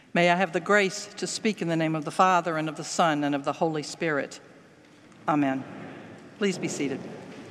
May I have the grace to speak in the name of the Father, and of the Son, and of the Holy Spirit. Amen. Please be seated.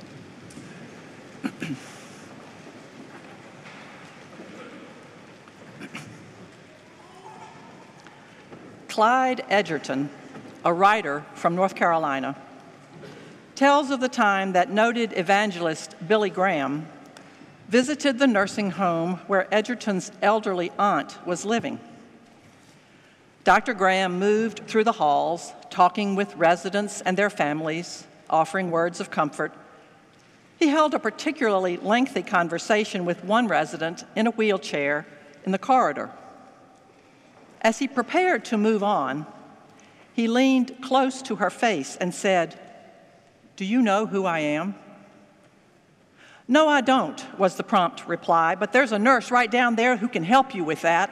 Clyde Edgerton, a writer from North Carolina, tells of the time that noted evangelist Billy Graham visited the nursing home where Edgerton's elderly aunt was living. Dr. Graham moved through the halls, talking with residents and their families, offering words of comfort. He held a particularly lengthy conversation with one resident in a wheelchair in the corridor. As he prepared to move on, he leaned close to her face and said, "Do you know who I am?" "No, I don't," was the prompt reply, "but there's a nurse right down there who can help you with that."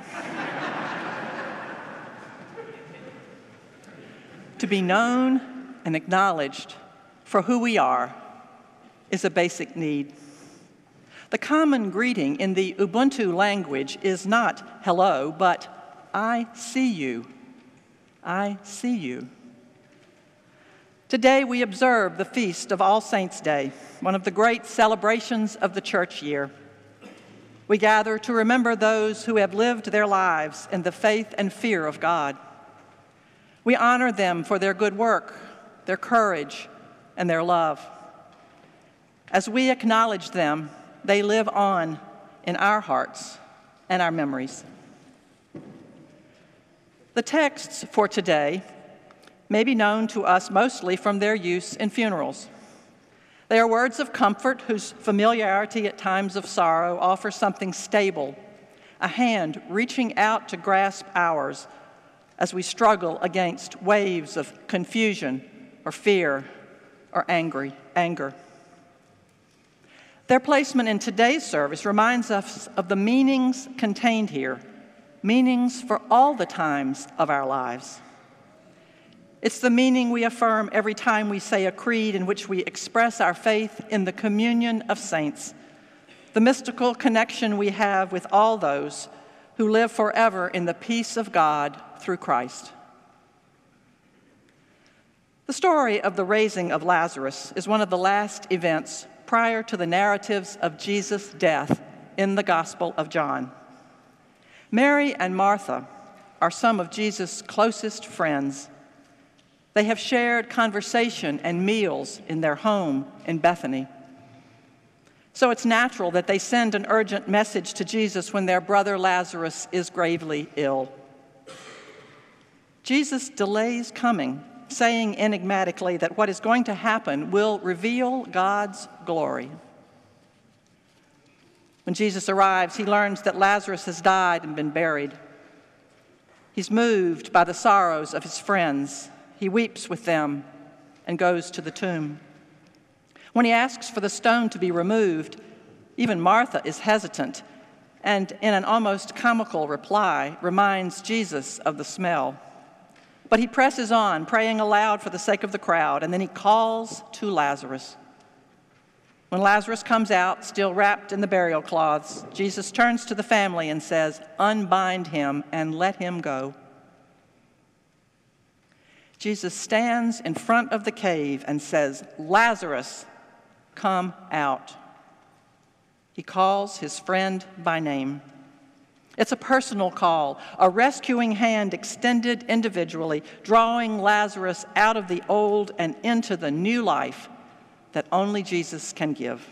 To be known and acknowledged for who we are is a basic need. The common greeting in the Ubuntu language is not hello, but I see you. I see you. Today we observe the Feast of All Saints' Day, one of the great celebrations of the church year. We gather to remember those who have lived their lives in the faith and fear of God. We honor them for their good work, their courage, and their love. As we acknowledge them, they live on in our hearts and our memories. The texts for today may be known to us mostly from their use in funerals. They are words of comfort whose familiarity at times of sorrow offers something stable, a hand reaching out to grasp ours as we struggle against waves of confusion or fear or anger. Their placement in today's service reminds us of the meanings contained here, meanings for all the times of our lives. It's the meaning we affirm every time we say a creed in which we express our faith in the communion of saints, the mystical connection we have with all those who live forever in the peace of God through Christ. The story of the raising of Lazarus is one of the last events prior to the narratives of Jesus' death in the Gospel of John. Mary and Martha are some of Jesus' closest friends. They have shared conversation and meals in their home in Bethany. So it's natural that they send an urgent message to Jesus when their brother Lazarus is gravely ill. Jesus delays coming, saying enigmatically that what is going to happen will reveal God's glory. When Jesus arrives, he learns that Lazarus has died and been buried. He's moved by the sorrows of his friends. He weeps with them and goes to the tomb. When he asks for the stone to be removed, even Martha is hesitant and, in an almost comical reply, reminds Jesus of the smell. But he presses on, praying aloud for the sake of the crowd, and then he calls to Lazarus. When Lazarus comes out, still wrapped in the burial cloths, Jesus turns to the family and says, "Unbind him and let him go." Jesus stands in front of the cave and says, "Lazarus, come out." He calls his friend by name. It's a personal call, a rescuing hand extended individually, drawing Lazarus out of the old and into the new life that only Jesus can give.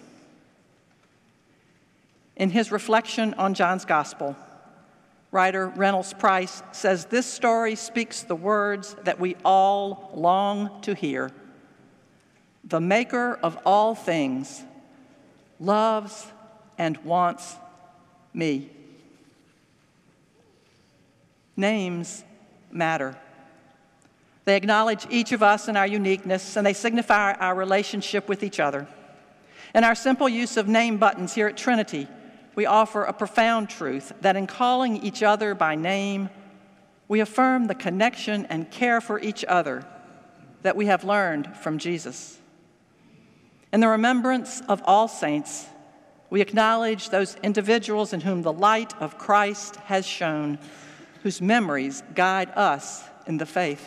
In his reflection on John's Gospel, writer Reynolds Price says this story speaks the words that we all long to hear. The maker of all things loves and wants me. Names matter. They acknowledge each of us and our uniqueness, and they signify our relationship with each other. In our simple use of name buttons here at Trinity, we offer a profound truth that in calling each other by name, we affirm the connection and care for each other that we have learned from Jesus. In the remembrance of all saints, we acknowledge those individuals in whom the light of Christ has shone, whose memories guide us in the faith.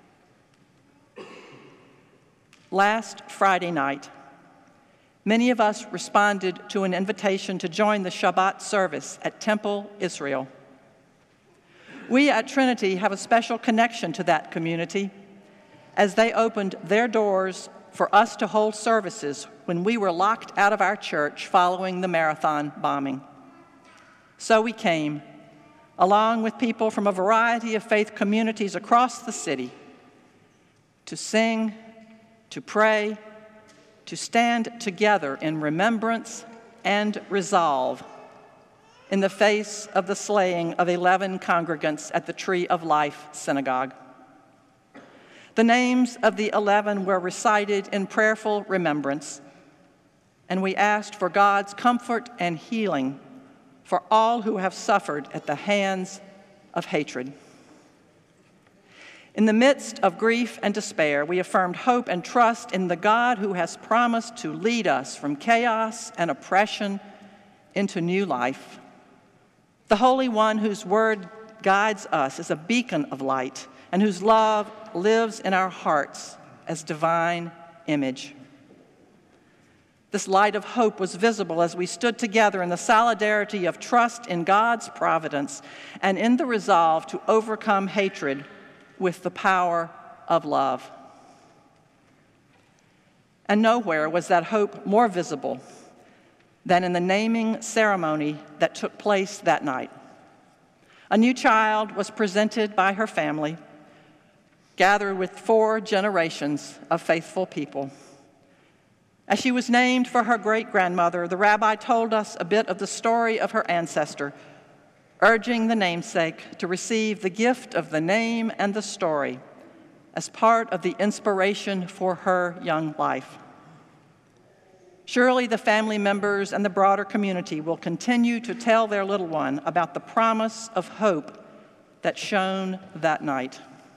Last Friday night, many of us responded to an invitation to join the Shabbat service at Temple Israel. We at Trinity have a special connection to that community, as they opened their doors for us to hold services when we were locked out of our church following the Marathon bombing. So we came, along with people from a variety of faith communities across the city, to sing, to pray, to stand together in remembrance and resolve in the face of the slaying of 11 congregants at the Tree of Life Synagogue. The names of the 11 were recited in prayerful remembrance, and we asked for God's comfort and healing for all who have suffered at the hands of hatred. In the midst of grief and despair, we affirmed hope and trust in the God who has promised to lead us from chaos and oppression into new life. The Holy One whose word guides us is a beacon of light, and whose love lives in our hearts as divine image. This light of hope was visible as we stood together in the solidarity of trust in God's providence and in the resolve to overcome hatred with the power of love. And nowhere was that hope more visible than in the naming ceremony that took place that night. A new child was presented by her family, gathered with 4 generations of faithful people. As she was named for her great-grandmother, the rabbi told us a bit of the story of her ancestor, urging the namesake to receive the gift of the name and the story as part of the inspiration for her young life. Surely the family members and the broader community will continue to tell their little one about the promise of hope that shone that night.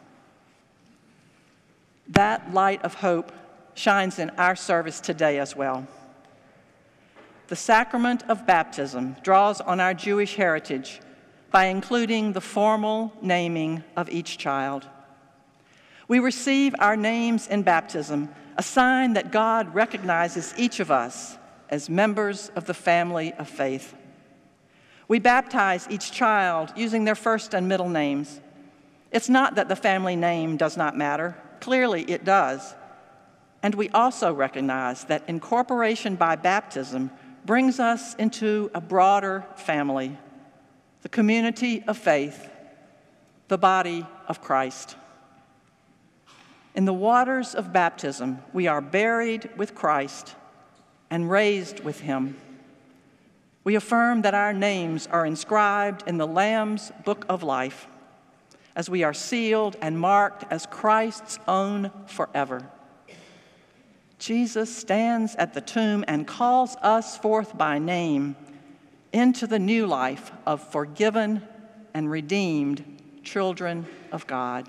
That light of hope shines in our service today as well. The sacrament of baptism draws on our Jewish heritage by including the formal naming of each child. We receive our names in baptism, a sign that God recognizes each of us as members of the family of faith. We baptize each child using their first and middle names. It's not that the family name does not matter. Clearly it does. And we also recognize that incorporation by baptism brings us into a broader family, the community of faith, the body of Christ. In the waters of baptism, we are buried with Christ and raised with him. We affirm that our names are inscribed in the Lamb's book of life, as we are sealed and marked as Christ's own forever. Jesus stands at the tomb and calls us forth by name into the new life of forgiven and redeemed children of God.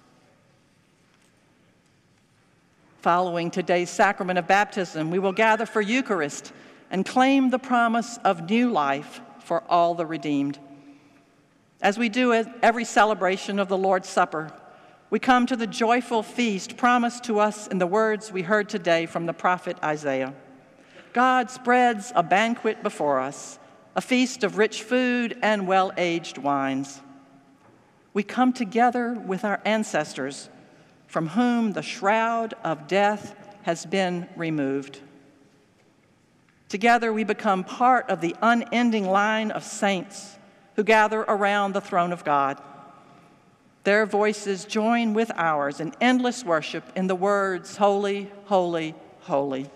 Following today's sacrament of baptism, we will gather for Eucharist and claim the promise of new life for all the redeemed. As we do at every celebration of the Lord's Supper, we come to the joyful feast promised to us in the words we heard today from the prophet Isaiah. God spreads a banquet before us, a feast of rich food and well-aged wines. We come together with our ancestors, from whom the shroud of death has been removed. Together we become part of the unending line of saints who gather around the throne of God. Their voices join with ours in endless worship in the words, "Holy, holy, holy."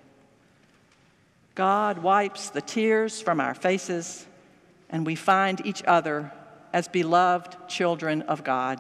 God wipes the tears from our faces, and we find each other as beloved children of God.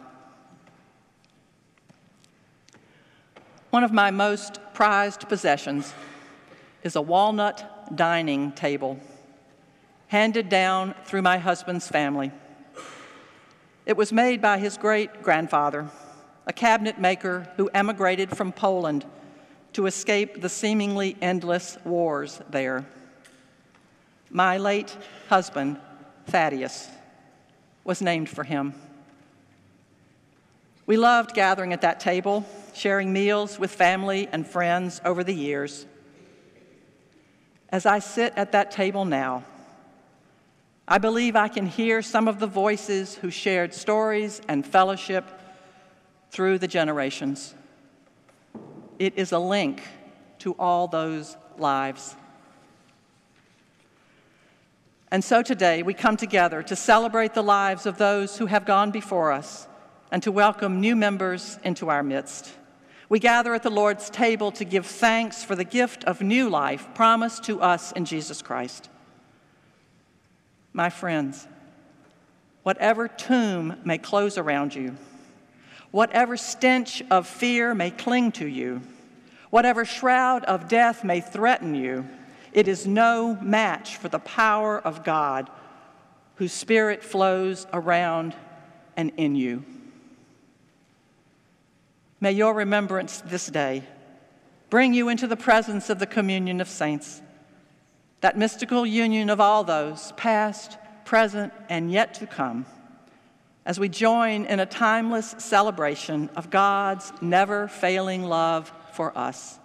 One of my most prized possessions is a walnut dining table, handed down through my husband's family. It was made by his great-grandfather, a cabinet maker who emigrated from Poland to escape the seemingly endless wars there. My late husband, Thaddeus. was named for him. We loved gathering at that table, sharing meals with family and friends over the years. As I sit at that table now, I believe I can hear some of the voices who shared stories and fellowship through the generations. It is a link to all those lives. And so today we come together to celebrate the lives of those who have gone before us and to welcome new members into our midst. We gather at the Lord's table to give thanks for the gift of new life promised to us in Jesus Christ. My friends, whatever tomb may close around you, whatever stench of fear may cling to you, whatever shroud of death may threaten you, it is no match for the power of God, whose Spirit flows around and in you. May your remembrance this day bring you into the presence of the communion of saints, that mystical union of all those, past, present, and yet to come, as we join in a timeless celebration of God's never-failing love for us.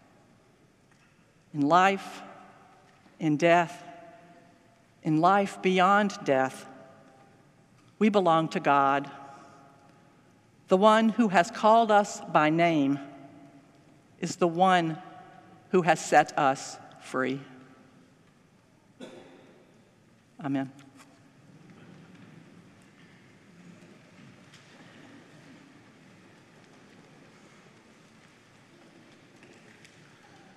In life, in death, in life beyond death, we belong to God, the one who has called us by name is the one who has set us free. Amen.